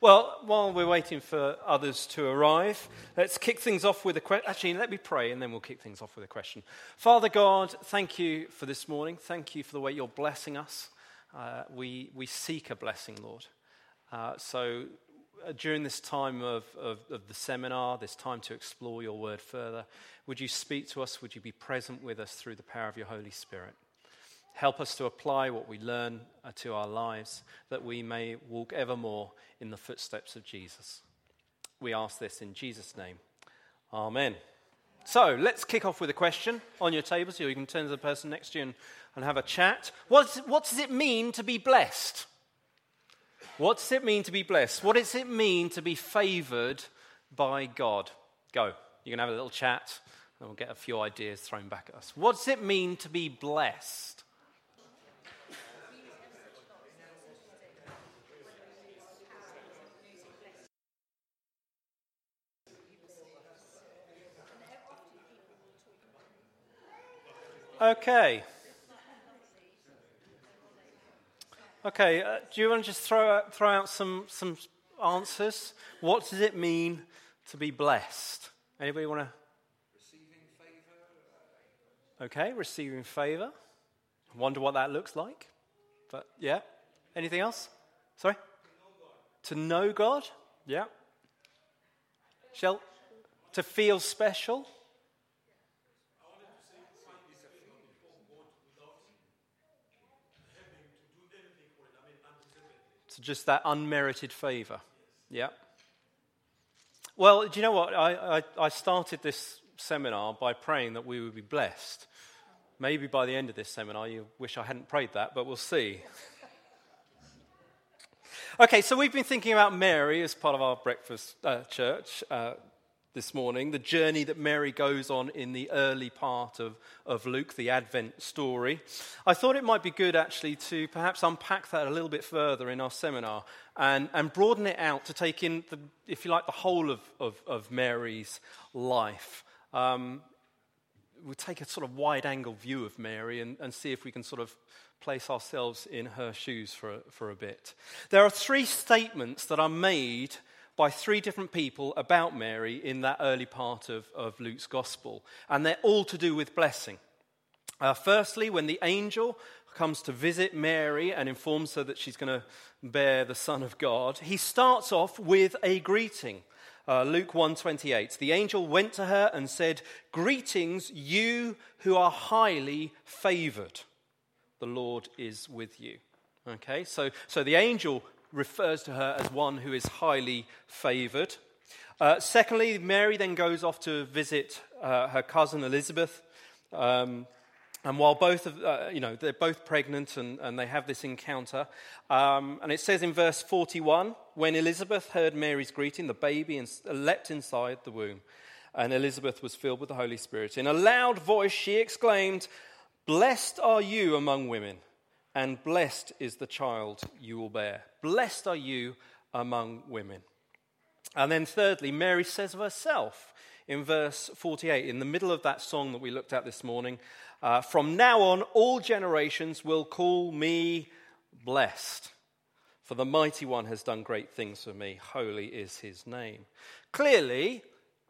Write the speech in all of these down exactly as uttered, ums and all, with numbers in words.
Well, while we're waiting for others to arrive, let's kick things off with a question. Actually, let me pray and then we'll kick things off with a question. Father God, thank you for this morning. Thank you for the way you're blessing us. Uh, we we seek a blessing, Lord. Uh, so uh, during this time of, of, of the seminar, this time to explore your word further, would you speak to us? Would you be present with us through the power of your Holy Spirit? Help us to apply what we learn uh, to our lives, that we may walk evermore in the footsteps of Jesus. We ask this in Jesus' name. Amen. So let's kick off with a question on your table, so you can turn to the person next to you and, and have a chat. What's, what does it mean to be blessed? What does it mean to be blessed? What does it mean to be favoured by God? Go. You can have a little chat and we'll get a few ideas thrown back at us. What does it mean to be blessed? Okay. Okay, uh, do you want to just throw out, throw out some, some answers? What does it mean to be blessed? Anybody want to? Receiving favour. Okay, receiving favour. I wonder what that looks like. But yeah, anything else? Sorry? To know God. To know God? Yeah. Shall to feel special? So just that unmerited favour. Yeah. Well, do you know what? I, I, I started this seminar by praying that we would be blessed. Maybe by the end of this seminar you wish I hadn't prayed that, but we'll see. Okay, so we've been thinking about Mary as part of our breakfast uh, church uh, this morning, the journey that Mary goes on in the early part of, of Luke, the Advent story. I thought it might be good actually to perhaps unpack that a little bit further in our seminar and, and broaden it out to take in, the, if you like, the whole of, of, of Mary's life. Um, we'll take a sort of wide-angle view of Mary and, and see if we can sort of place ourselves in her shoes for, for a bit. There are three statements that are made by three different people about Mary in that early part of, of Luke's gospel. And they're all to do with blessing. Uh, firstly, when the angel comes to visit Mary and informs her that she's going to bear the Son of God, he starts off with a greeting. Uh, Luke one twenty-eight, the angel went to her and said, "Greetings, you who are highly favoured. The Lord is with you." Okay, so, so the angel refers to her as one who is highly favoured. Uh, secondly, Mary then goes off to visit uh, her cousin Elizabeth. Um, and while both of, uh, you know, they're both pregnant and, and they have this encounter. Um, and it says in verse forty-one, when Elizabeth heard Mary's greeting, the baby in, leapt inside the womb. And Elizabeth was filled with the Holy Spirit. In a loud voice she exclaimed, "Blessed are you among women, and blessed is the child you will bear. Blessed are you among women." And then thirdly, Mary says of herself in verse forty-eight, in the middle of that song that we looked at this morning, uh, "From now on, all generations will call me blessed. For the Mighty One has done great things for me. Holy is his name." Clearly,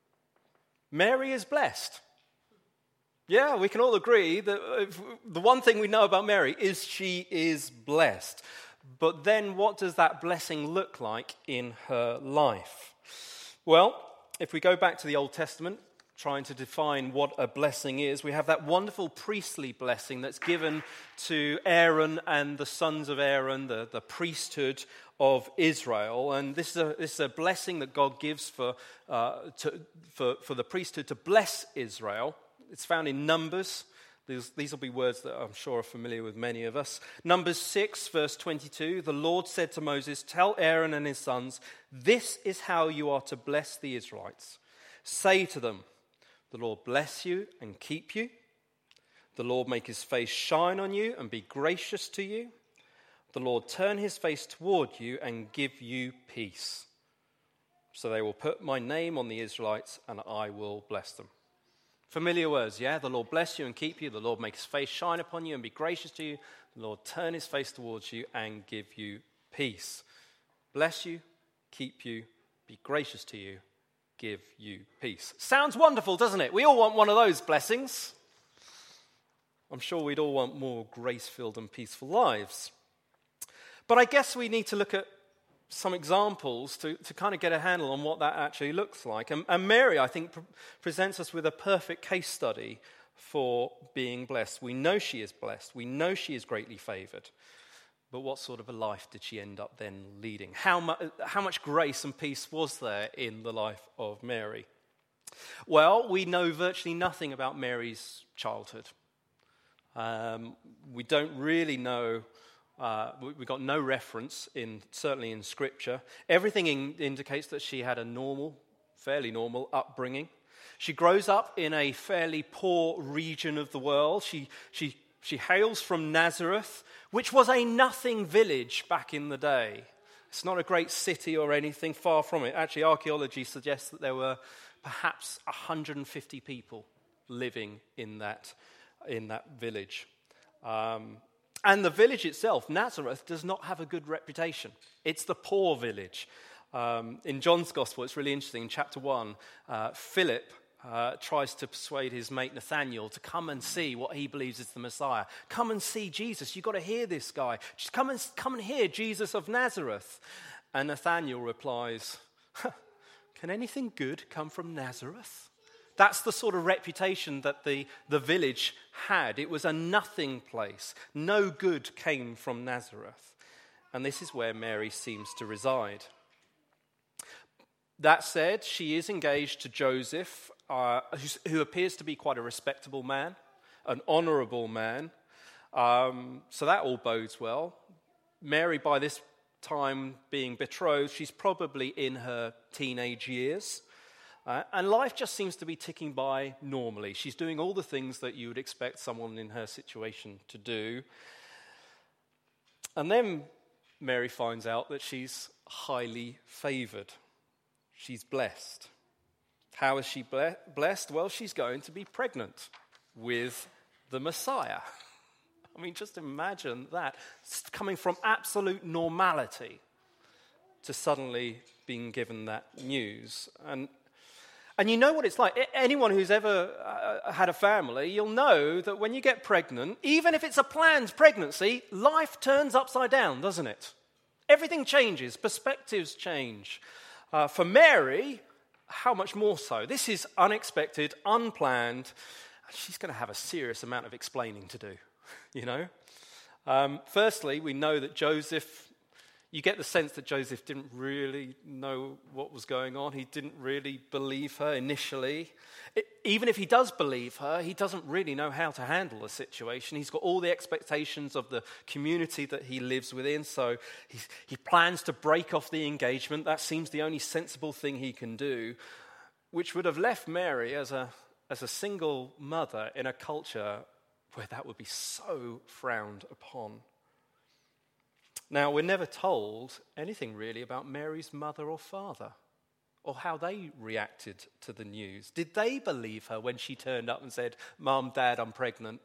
Mary is blessed. Yeah, we can all agree that the one thing we know about Mary is she is blessed. But then what does that blessing look like in her life? Well, if we go back to the Old Testament, trying to define what a blessing is, we have that wonderful priestly blessing that's given to Aaron and the sons of Aaron, the, the priesthood of Israel. And this is a, this is a blessing that God gives for, uh, to, for, for the priesthood to bless Israel. It's found in Numbers. These, these will be words that I'm sure are familiar with many of us. Numbers six, verse twenty-two, the Lord said to Moses, "Tell Aaron and his sons, this is how you are to bless the Israelites. Say to them, the Lord bless you and keep you. The Lord make his face shine on you and be gracious to you. The Lord turn his face toward you and give you peace. So they will put my name on the Israelites and I will bless them." Familiar words, yeah? The Lord bless you and keep you. The Lord make his face shine upon you and be gracious to you. The Lord turn his face towards you and give you peace. Bless you, keep you, be gracious to you, give you peace. Sounds wonderful, doesn't it? We all want one of those blessings. I'm sure we'd all want more grace-filled and peaceful lives. But I guess we need to look at some examples to, to kind of get a handle on what that actually looks like. And, and Mary, I think, pre- presents us with a perfect case study for being blessed. We know she is blessed. We know she is greatly favored. But what sort of a life did she end up then leading? How, mu- how much grace and peace was there in the life of Mary? Well, we know virtually nothing about Mary's childhood. Um, we don't really know, uh, we, we got no reference, in certainly in Scripture. Everything in, indicates that she had a normal, fairly normal upbringing. She grows up in a fairly poor region of the world. She, she She hails from Nazareth, which was a nothing village back in the day. It's not a great city or anything, far from it. Actually, archaeology suggests that there were perhaps one hundred fifty people living in that, in that village. Um, and the village itself, Nazareth, does not have a good reputation. It's the poor village. Um, in John's Gospel, it's really interesting. In chapter one, uh, Philip Uh, tries to persuade his mate Nathanael to come and see what he believes is the Messiah. Come and see Jesus. You've got to hear this guy. Just come and come and hear Jesus of Nazareth. And Nathanael replies, can anything good come from Nazareth? That's the sort of reputation that the, the village had. It was a nothing place. No good came from Nazareth. And this is where Mary seems to reside. That said, she is engaged to Joseph, uh, who appears to be quite a respectable man, an honourable man. Um, so that all bodes well. Mary, by this time being betrothed, she's probably in her teenage years. Uh, and life just seems to be ticking by normally. She's doing all the things that you would expect someone in her situation to do. And then Mary finds out that she's highly favoured. She's blessed. How is she ble- blessed? Well, she's going to be pregnant with the Messiah. I mean, just imagine that. It's coming from absolute normality to suddenly being given that news. And and you know what it's like. Anyone who's ever uh, had a family, you'll know that when you get pregnant, even if it's a planned pregnancy, life turns upside down, doesn't it? Everything changes. Perspectives change. Uh, for Mary, how much more so? This is unexpected, unplanned. She's going to have a serious amount of explaining to do, you know. Um, firstly, we know that Joseph, you get the sense that Joseph didn't really know what was going on. He didn't really believe her initially. It, even if he does believe her, he doesn't really know how to handle the situation. He's got all the expectations of the community that he lives within, so he, he plans to break off the engagement. That seems the only sensible thing he can do, which would have left Mary as a, as a single mother in a culture where that would be so frowned upon. Now, we're never told anything really about Mary's mother or father, or how they reacted to the news. Did they believe her when she turned up and said, "Mom, Dad, I'm pregnant"?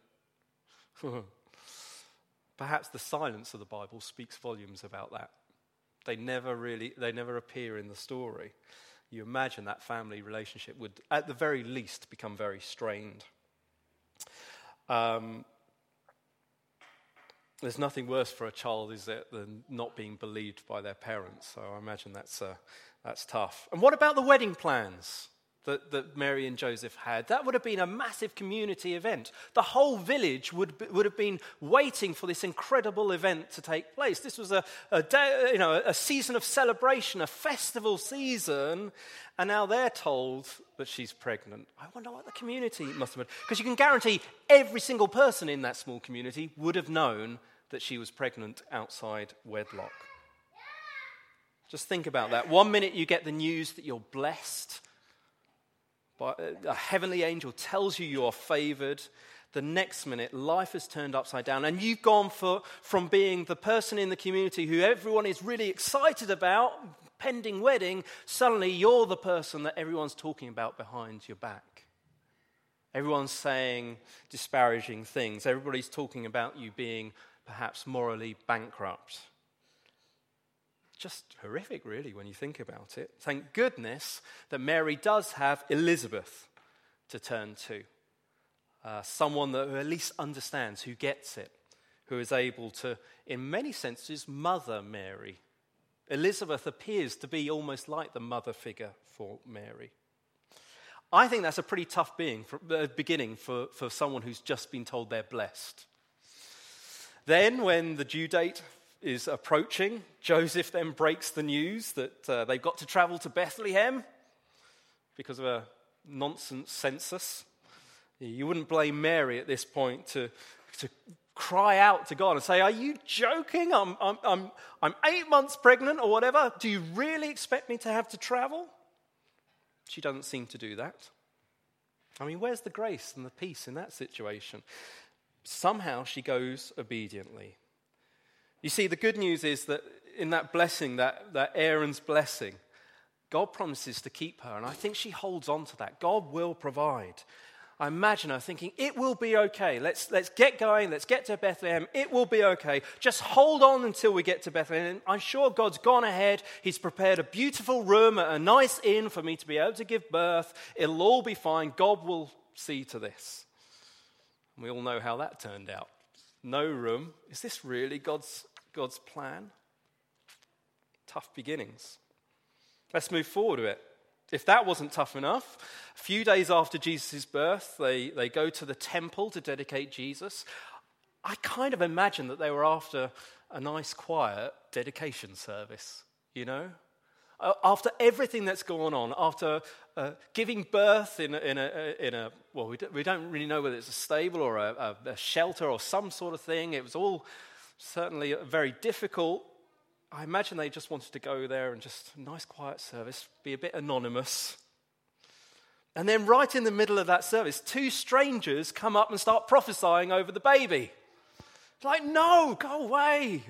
Perhaps the silence of the Bible speaks volumes about that. They never really, they never appear in the story. You imagine that family relationship would, at the very least, become very strained. Um, there's nothing worse for a child, is there, than not being believed by their parents. So I imagine that's uh, that's tough. And what about the wedding plans that, that Mary and Joseph had? That would have been a massive community event. The whole village would be, would have been waiting for this incredible event to take place. This was a, a day, you know, a season of celebration, a festival season, and now they're told that she's pregnant. I wonder what the community must have been, because you can guarantee every single person in that small community would have known that she was pregnant outside wedlock. Just think about that. One minute you get the news that you're blessed, but a heavenly angel tells you you're favored. The next minute, life has turned upside down, and you've gone for, from being the person in the community who everyone is really excited about, pending wedding, suddenly you're the person that everyone's talking about behind your back. Everyone's saying disparaging things. Everybody's talking about you being perhaps morally bankrupt. just horrific, really, when you think about it. Thank goodness that Mary does have Elizabeth to turn to. Uh, someone that who at least understands, who gets it, who is able to, in many senses, mother Mary. Elizabeth appears to be almost like the mother figure for Mary. I think that's a pretty tough being for, uh, beginning for, for someone who's just been told they're blessed. Then, when the due date is approaching, Joseph then breaks the news that uh, they've got to travel to Bethlehem because of a nonsense census. You wouldn't blame Mary at this point to, to cry out to God and say, "Are you joking? I'm, I'm, I'm, I'm eight months pregnant or whatever. Do you really expect me to have to travel?" She doesn't seem to do that. I mean, where's the grace and the peace in that situation? Somehow she goes obediently. You see, the good news is that in that blessing, that, that Aaron's blessing, God promises to keep her, and I think she holds on to that. God will provide. I imagine her thinking, it will be okay. Let's, let's get going. Let's get to Bethlehem. It will be okay. Just hold on until we get to Bethlehem. And I'm sure God's gone ahead. He's prepared a beautiful room, a nice inn for me to be able to give birth. It'll all be fine. God will see to this. And we all know how that turned out. No room. Is this really God's, God's plan? Tough beginnings. Let's move forward a bit. If that wasn't tough enough, a few days after Jesus' birth, they, they go to the temple to dedicate Jesus. I kind of imagine that they were after a nice, quiet dedication service, you know? After everything that's going on, after uh, giving birth in a, in a, in a well, we don't, we don't really know whether it's a stable or a, a, a shelter or some sort of thing. It was all certainly very difficult. I imagine they just wanted to go there and just a nice quiet service, be a bit anonymous. And then right in the middle of that service, two strangers come up and start prophesying over the baby. It's like, no, go away.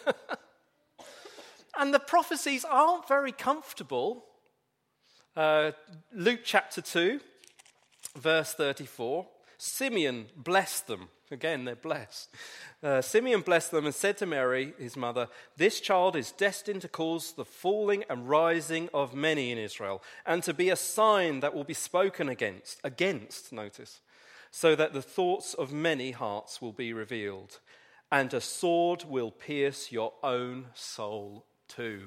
And the prophecies aren't very comfortable. Uh, Luke chapter two, verse thirty-four, Simeon blessed them. Again, they're blessed. Uh, Simeon blessed them and said to Mary, his mother, "This child is destined to cause the falling and rising of many in Israel, and to be a sign that will be spoken against, against, notice, so that the thoughts of many hearts will be revealed, and a sword will pierce your own soul too."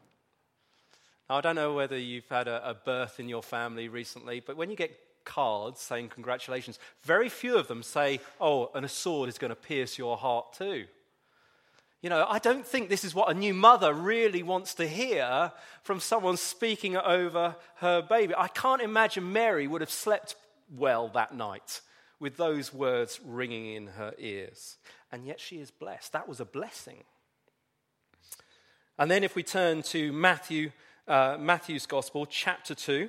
Now, I don't know whether you've had a, a birth in your family recently, but when you get cards saying congratulations, very few of them say, "Oh, and a sword is going to pierce your heart too." You know, I don't think this is what a new mother really wants to hear from someone speaking over her baby. I can't imagine Mary would have slept well that night with those words ringing in her ears. And yet she is blessed. That was a blessing. And then if we turn to Matthew, uh, Matthew's Gospel, chapter two,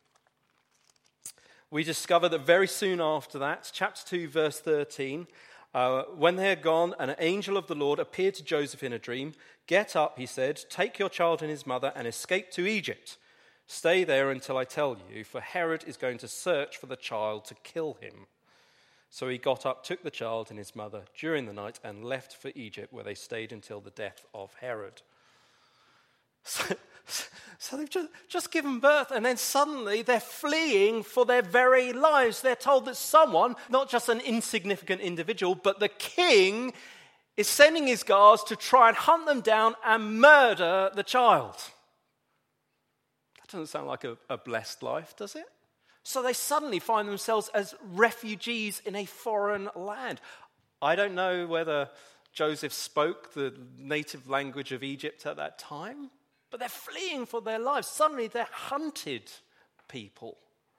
we discover that very soon after that, chapter two, verse thirteen, uh, when they had gone, an angel of the Lord appeared to Joseph in a dream. "Get up," he said, "take your child and his mother and escape to Egypt. Stay there until I tell you, for Herod is going to search for the child to kill him." So he got up, took the child and his mother during the night, and left for Egypt, where they stayed until the death of Herod. So, so they've just, just given birth, and then suddenly they're fleeing for their very lives. They're told that someone, not just an insignificant individual, but the king is sending his guards to try and hunt them down and murder the child. That doesn't sound like a, a blessed life, does it? So they suddenly find themselves as refugees in a foreign land. I don't know whether Joseph spoke the native language of Egypt at that time, but they're fleeing for their lives. Suddenly they're hunted people.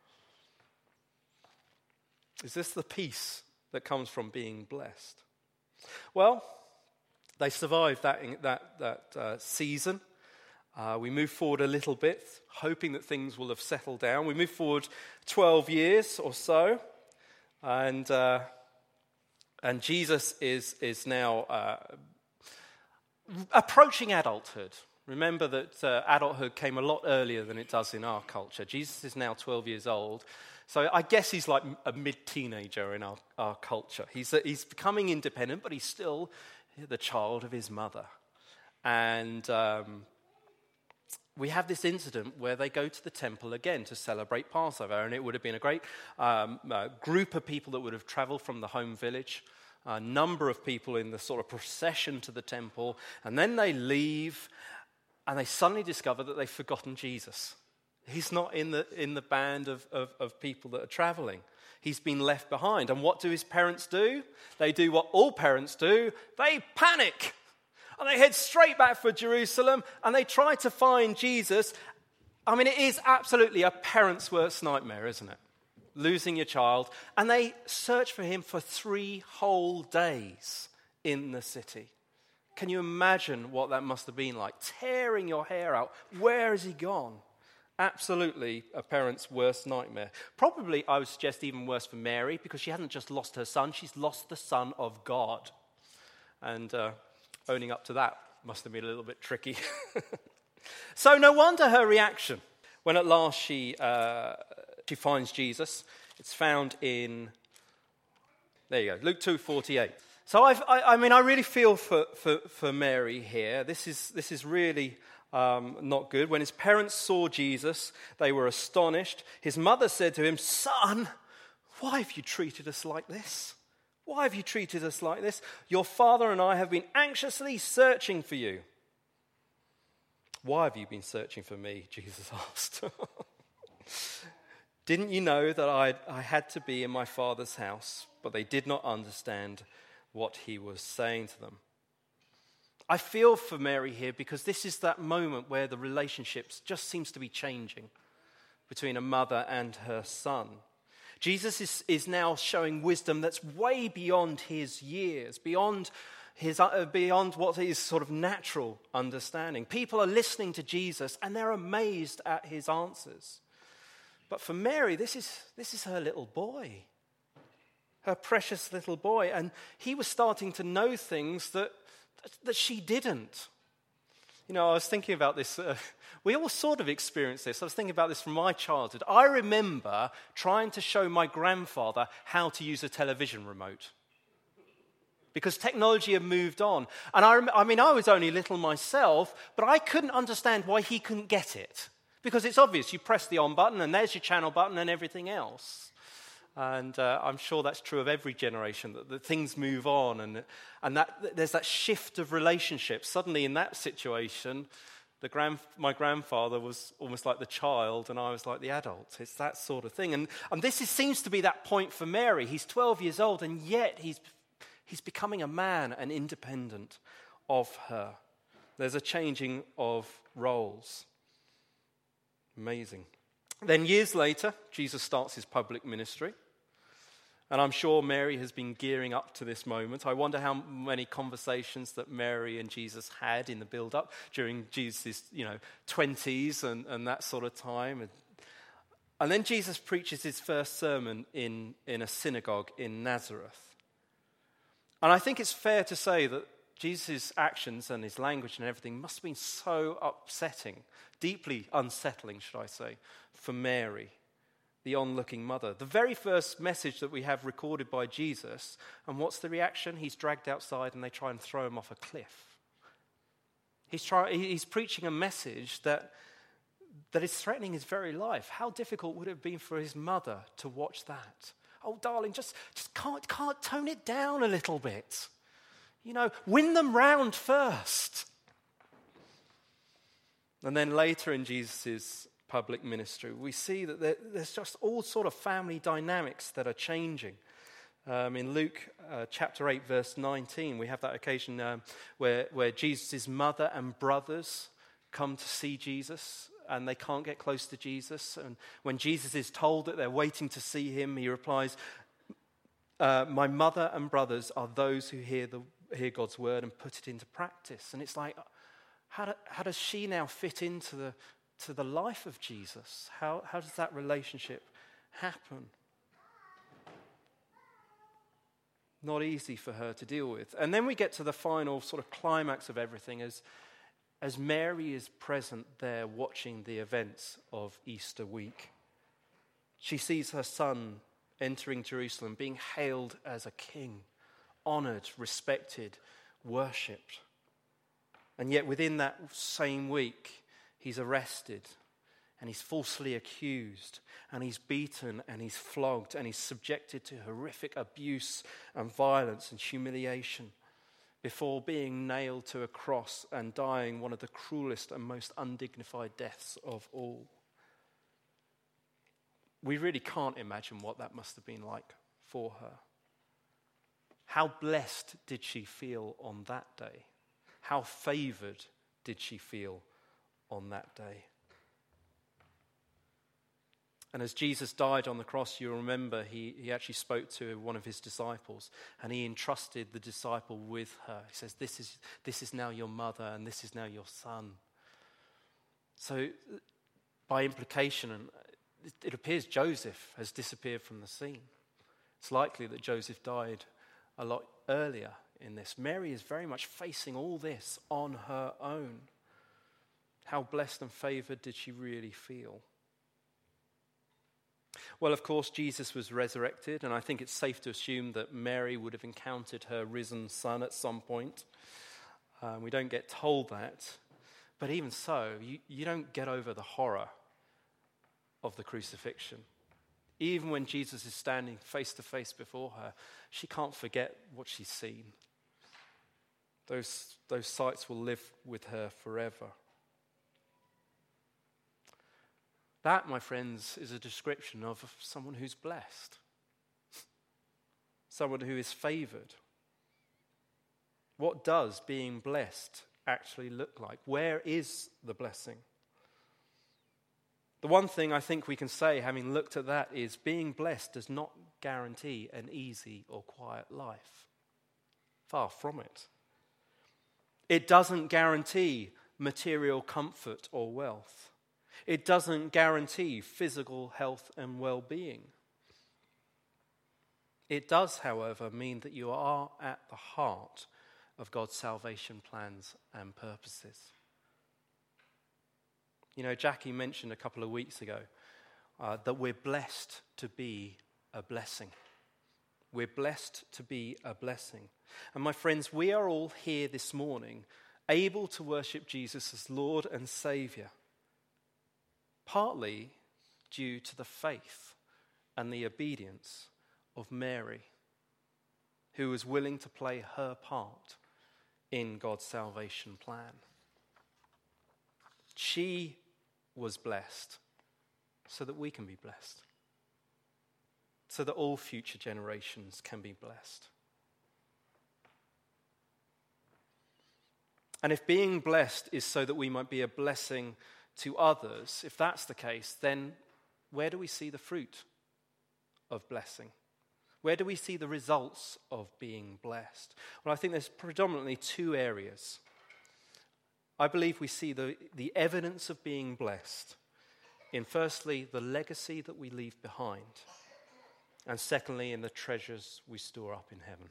Is this the peace that comes from being blessed? Well, they survived that, that, that uh, season. Uh, we move forward a little bit, hoping that things will have settled down. We move forward twelve years or so, and uh, and Jesus is is now uh, approaching adulthood. Remember that uh, adulthood came a lot earlier than it does in our culture. Jesus is now twelve years old, so I guess he's like a mid-teenager in our, our culture. He's, he's becoming independent, but he's still the child of his mother. And um, we have this incident where they go to the temple again to celebrate Passover, and it would have been a great um, uh, group of people that would have traveled from the home village, a number of people in the sort of procession to the temple, and then they leave, and they suddenly discover that they've forgotten Jesus. He's not in the in the band of, of, of people that are traveling. He's been left behind. And what do his parents do? They do what all parents do. They panic. And they head straight back for Jerusalem, and they try to find Jesus. I mean, it is absolutely a parent's worst nightmare, isn't it? Losing your child. And they search for him for three whole days in the city. Can you imagine what that must have been like? Tearing your hair out. Where has he gone? Absolutely a parent's worst nightmare. Probably, I would suggest, even worse for Mary, because she hasn't just lost her son, she's lost the Son of God. And uh, owning up to that must have been a little bit tricky. So no wonder her reaction when at last she uh, she finds Jesus. It's found in, there you go, Luke two forty-eight. So I've, I, I mean, I really feel for, for, for Mary here. This is this is really um, not good. When his parents saw Jesus, they were astonished. His mother said to him, "Son, why have you treated us like this? Why have you treated us like this? Your father and I have been anxiously searching for you." "Why have you been searching for me?" Jesus asked. "Didn't you know that I, I had to be in my father's house?" But they did not understand what he was saying to them. I feel for Mary here because this is that moment where the relationships just seems to be changing between a mother and her son. Jesus is, is now showing wisdom that's way beyond his years, beyond his uh, beyond what is sort of natural understanding. People are listening to Jesus and they're amazed at his answers. But for Mary, this is this is her little boy, her precious little boy, and he was starting to know things that that she didn't. You know, I was thinking about this. Uh, we all sort of experienced this. I was thinking about this from my childhood. I remember trying to show my grandfather how to use a television remote because technology had moved on. And I, rem- I mean, I was only little myself, but I couldn't understand why he couldn't get it. Because it's obvious. You press the on button, and there's your channel button and everything else. And uh, I'm sure that's true of every generation, that, that things move on, and and that there's that shift of relationships. Suddenly in that situation, the grand, my grandfather was almost like the child, and I was like the adult. It's that sort of thing. And, and this is, seems to be that point for Mary. He's twelve years old, and yet he's he's becoming a man and independent of her. There's a changing of roles. Amazing. Then years later, Jesus starts his public ministry. And I'm sure Mary has been gearing up to this moment. I wonder how many conversations that Mary and Jesus had in the build-up during Jesus' you know, twenties and, and that sort of time. And, and then Jesus preaches his first sermon in, in a synagogue in Nazareth. And I think it's fair to say that Jesus' actions and his language and everything must have been so upsetting, deeply unsettling, should I say, for Mary, the onlooking mother. The very first message that we have recorded by Jesus, and what's the reaction? He's dragged outside and they try and throw him off a cliff. He's, try, he's preaching a message that, that is threatening his very life. How difficult would it have been for his mother to watch that? Oh, darling, just, just can't, can't tone it down a little bit. You know, win them round first. And then later in Jesus' public ministry, we see that there, there's just all sort of family dynamics that are changing. Um, in Luke uh, chapter eight, verse nineteen, we have that occasion um, where, where Jesus' mother and brothers come to see Jesus, and they can't get close to Jesus. And when Jesus is told that they're waiting to see him, he replies, uh, my mother and brothers are those who hear the hear God's word and put it into practice. And it's like, how, do, how does she now fit into the to the life of Jesus? How, how does that relationship happen? Not easy for her to deal with. And then we get to the final sort of climax of everything as, as Mary is present there watching the events of Easter week. She sees her son entering Jerusalem, being hailed as a king, honored, respected, worshipped. And yet within that same week, he's arrested and he's falsely accused and he's beaten and he's flogged and he's subjected to horrific abuse and violence and humiliation before being nailed to a cross and dying one of the cruelest and most undignified deaths of all. We really can't imagine what that must have been like for her. How blessed did she feel on that day? How favored did she feel on that day? And as Jesus died on the cross, you remember he, he actually spoke to one of his disciples and he entrusted the disciple with her. He says, this is, this is now your mother and this is now your son. So by implication, and it appears Joseph has disappeared from the scene. It's likely that Joseph died a lot earlier in this. Mary is very much facing all this on her own. How blessed and favored did she really feel? Well, of course, Jesus was resurrected, and I think it's safe to assume that Mary would have encountered her risen son at some point. Um, we don't get told that. But even so, you, you don't get over the horror of the crucifixion. Even when Jesus is standing face to face before her, she can't forget what she's seen. Those, those sights will live with her forever. That, my friends, is a description of someone who's blessed. Someone who is favored. What does being blessed actually look like? Where is the blessing? The one thing I think we can say, having looked at that, is being blessed does not guarantee an easy or quiet life. Far from it. It doesn't guarantee material comfort or wealth. It doesn't guarantee physical health and well-being. It does, however, mean that you are at the heart of God's salvation plans and purposes. You know, Jackie mentioned a couple of weeks ago uh, that we're blessed to be a blessing. We're blessed to be a blessing. And my friends, we are all here this morning able to worship Jesus as Lord and Saviour, partly due to the faith and the obedience of Mary, who was willing to play her part in God's salvation plan. She was blessed so that we can be blessed, so that all future generations can be blessed. And if being blessed is so that we might be a blessing to others, if that's the case, then where do we see the fruit of blessing? Where do we see the results of being blessed? Well, I think there's predominantly two areas. I believe we see the, the evidence of being blessed in, firstly, the legacy that we leave behind, and secondly, in the treasures we store up in heaven.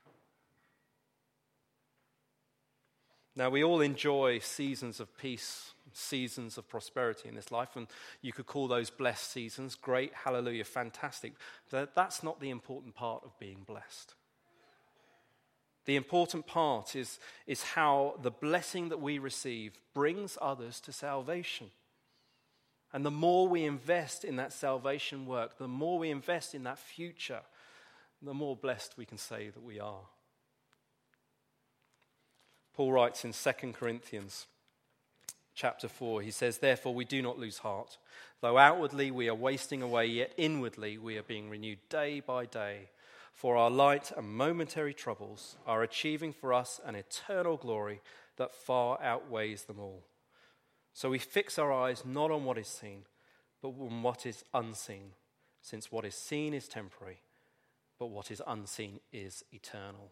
Now, we all enjoy seasons of peace, seasons of prosperity in this life, and you could call those blessed seasons. Great, hallelujah, fantastic. But that's not the important part of being blessed. The important part is, is how the blessing that we receive brings others to salvation. And the more we invest in that salvation work, the more we invest in that future, the more blessed we can say that we are. Paul writes in Second Corinthians chapter four, he says, "Therefore we do not lose heart. Though outwardly we are wasting away, yet inwardly we are being renewed day by day. For our light and momentary troubles are achieving for us an eternal glory that far outweighs them all. So we fix our eyes not on what is seen, but on what is unseen, since what is seen is temporary, but what is unseen is eternal."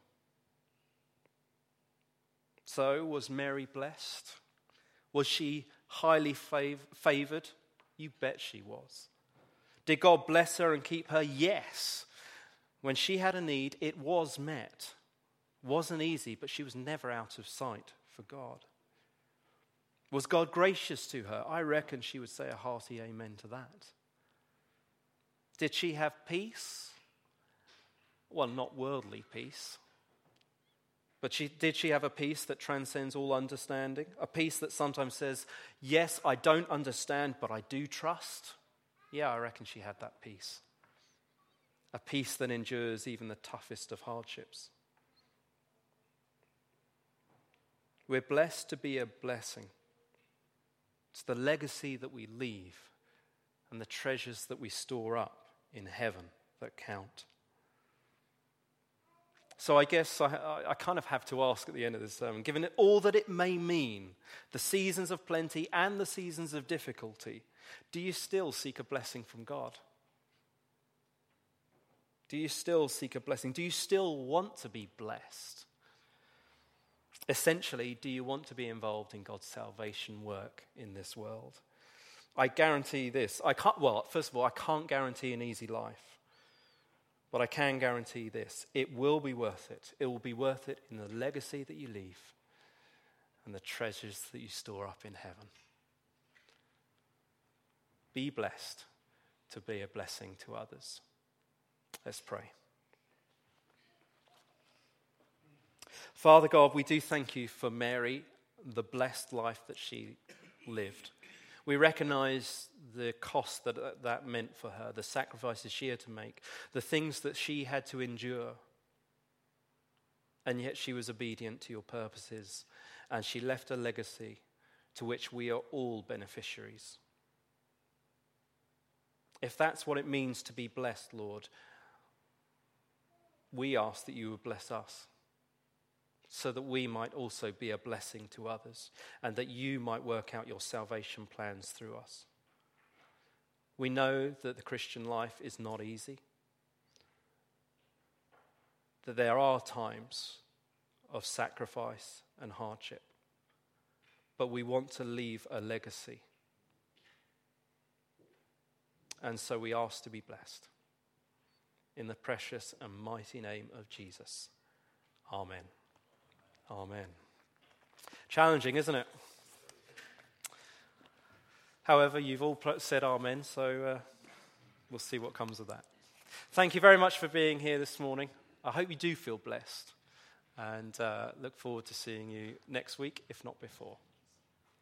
So, was Mary blessed? Was she highly fav- favored? You bet she was. Did God bless her and keep her? Yes. When she had a need, it was met. Wasn't easy, but she was never out of sight for God. Was God gracious to her? I reckon she would say a hearty amen to that. Did she have peace? Well, not worldly peace. But she, did she have a peace that transcends all understanding? A peace that sometimes says, yes, I don't understand, but I do trust? Yeah, I reckon she had that peace. A peace that endures even the toughest of hardships. We're blessed to be a blessing. It's the legacy that we leave and the treasures that we store up in heaven that count. So I guess I, I kind of have to ask at the end of this sermon, given it all that it may mean, the seasons of plenty and the seasons of difficulty, do you still seek a blessing from God? Do you still seek a blessing? Do you still want to be blessed? Essentially, do you want to be involved in God's salvation work in this world? I guarantee this. I can't, well, first of all, I can't guarantee an easy life. But I can guarantee this. It will be worth it. It will be worth it in the legacy that you leave and the treasures that you store up in heaven. Be blessed to be a blessing to others. Let's pray. Father God, we do thank you for Mary, the blessed life that she lived. We recognize the cost that that meant for her, the sacrifices she had to make, the things that she had to endure. And yet she was obedient to your purposes, and she left a legacy to which we are all beneficiaries. If that's what it means to be blessed, Lord, we ask that you would bless us, so that we might also be a blessing to others, and that you might work out your salvation plans through us. We know that the Christian life is not easy, that there are times of sacrifice and hardship, but we want to leave a legacy. And so we ask to be blessed. In the precious and mighty name of Jesus. Amen. Amen. Challenging, isn't it? However, you've all said amen, so uh, we'll see what comes of that. Thank you very much for being here this morning. I hope you do feel blessed, and uh, look forward to seeing you next week, if not before.